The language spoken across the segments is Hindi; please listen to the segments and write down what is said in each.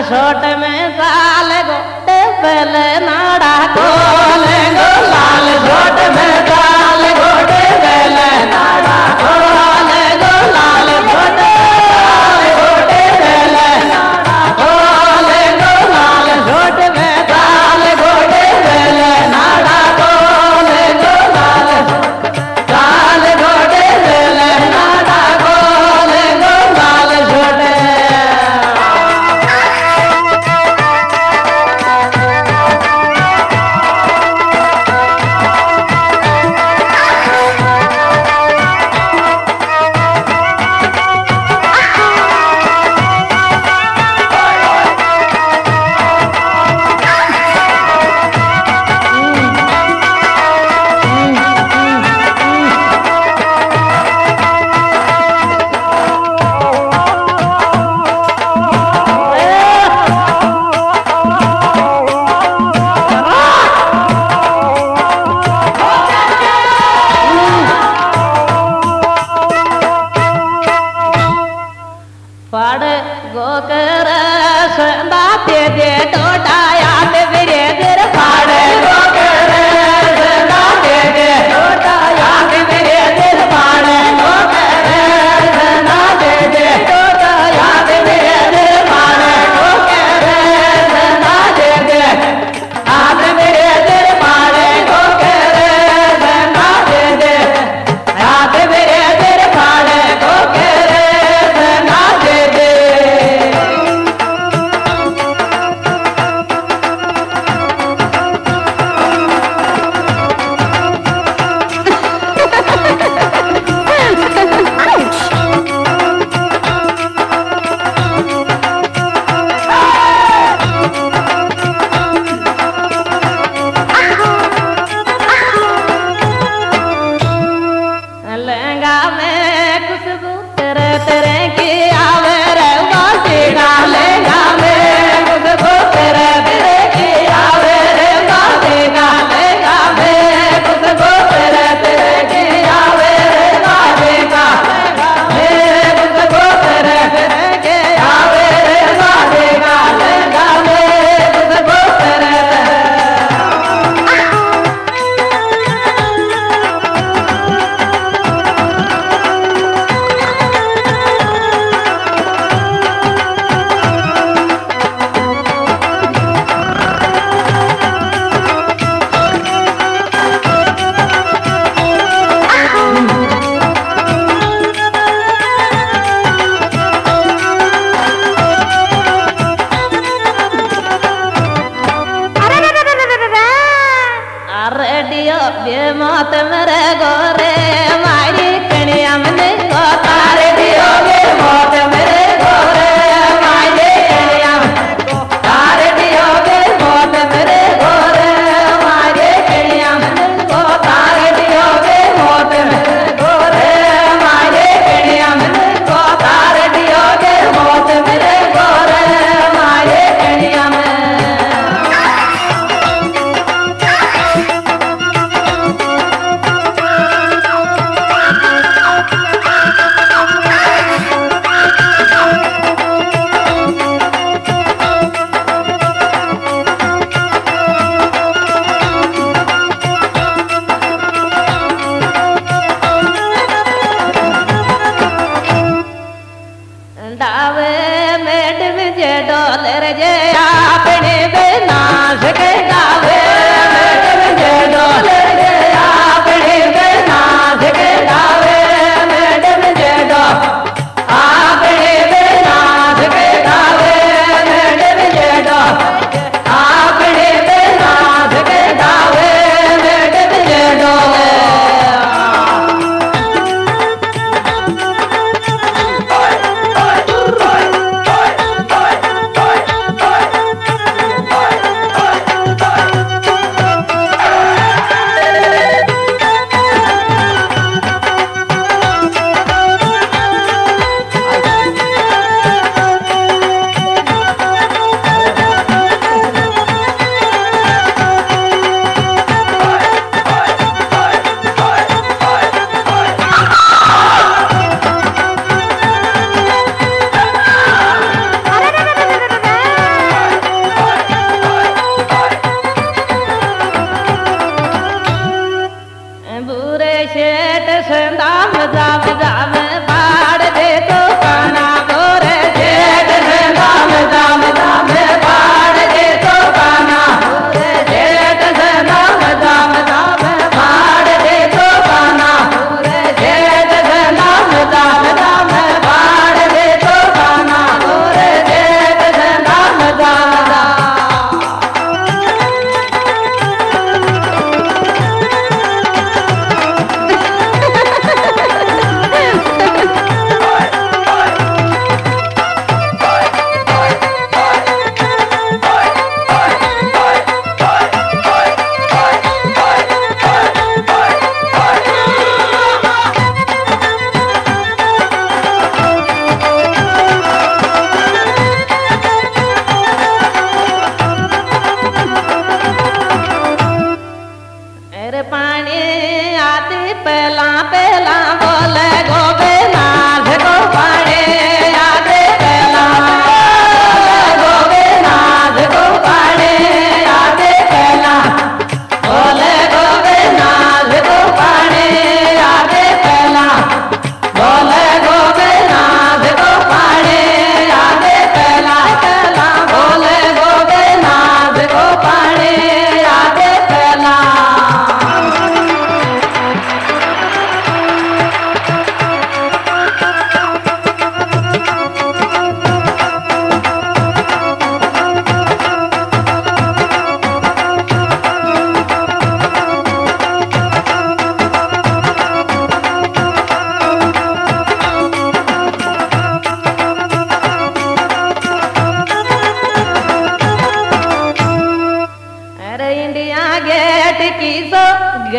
छोट में साल गोटे पहले नाड़ा खोले गो लाल छोट में साल गोटे पहले नाड़ा खोले गो लाल छोटे गोटे पहले नाड़ा खोले गो लाल छोट में साल गोटे पहले नाड़ा खोले गो लाल गोटे पहले नाड़ा खोले गो लाल छोटे पड़ गोकर संदा दे दे टोटा याद मेरे दिल पड़ गोकर संदा दे दे टोटा याद मेरे दिल पड़ गोकर संदा दे दे टोटा याद मेरे दिल पड़ गोकर संदा दे दे याद मेरे दिल पड़ गोकर संदा दे दे याद मेरे दिल पड़ गोकर संदा दे दे लहंगा में खुशबू तेरे तेरे की आवे रे बासीना लहंगा में खुशबू तेरे तेरे की आवे रे बासीना लहंगा में खुशबू तेरे तेरे की आवे रे बासीना में खुशबू तेरे तेरे की आवे रे बासीना लहंगा में खुशबू तेरे रेडियो बेमत मेरे गोरे मारी कणिया मने गोता रेडियो बेमत मेरे गोरे मारी कणिया गोता रेडियो बेमत मेरे गोरे मारी कणिया मने गोता रेडियो बेमत मेरे गोरे मारी कणिया मने गोता रेडियो बेमत मेरे गोरे मारी कणिया में डावे मेडम जे डॉलर जे आपने बेनाश के डावे मेडम जे डॉलर जे आपने बेनाश के डावे मेडम जे डॉलर आपने बेनाश के डावे मेडम जे डॉलर आपने बेनाश के डावे मेडम जे डॉलर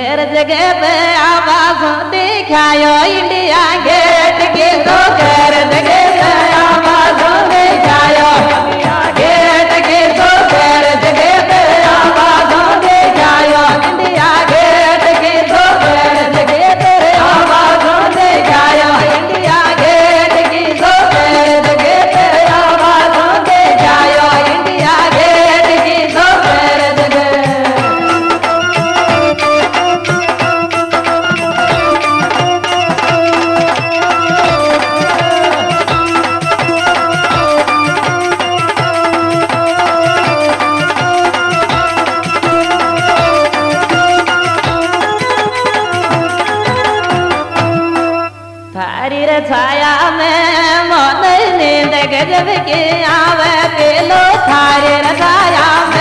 घेर जगह पे आवाज़ों दिखायो इंडिया गेट की तो घेर जगह पे आवाज़ों दिखायो इंडिया गेट की तो घेर जगह पे आवाज़ों दिखायो इंडिया गेट की तो घेर जगह पे आवाज़ों दिखायो इंडिया गेट की तो घेर जगह पे आवाज़ों दिखायो इंडिया गेट की तो घेर जगह थारी रे छाया में मन नींद गजब की आवे पेलो थारी रे छाया में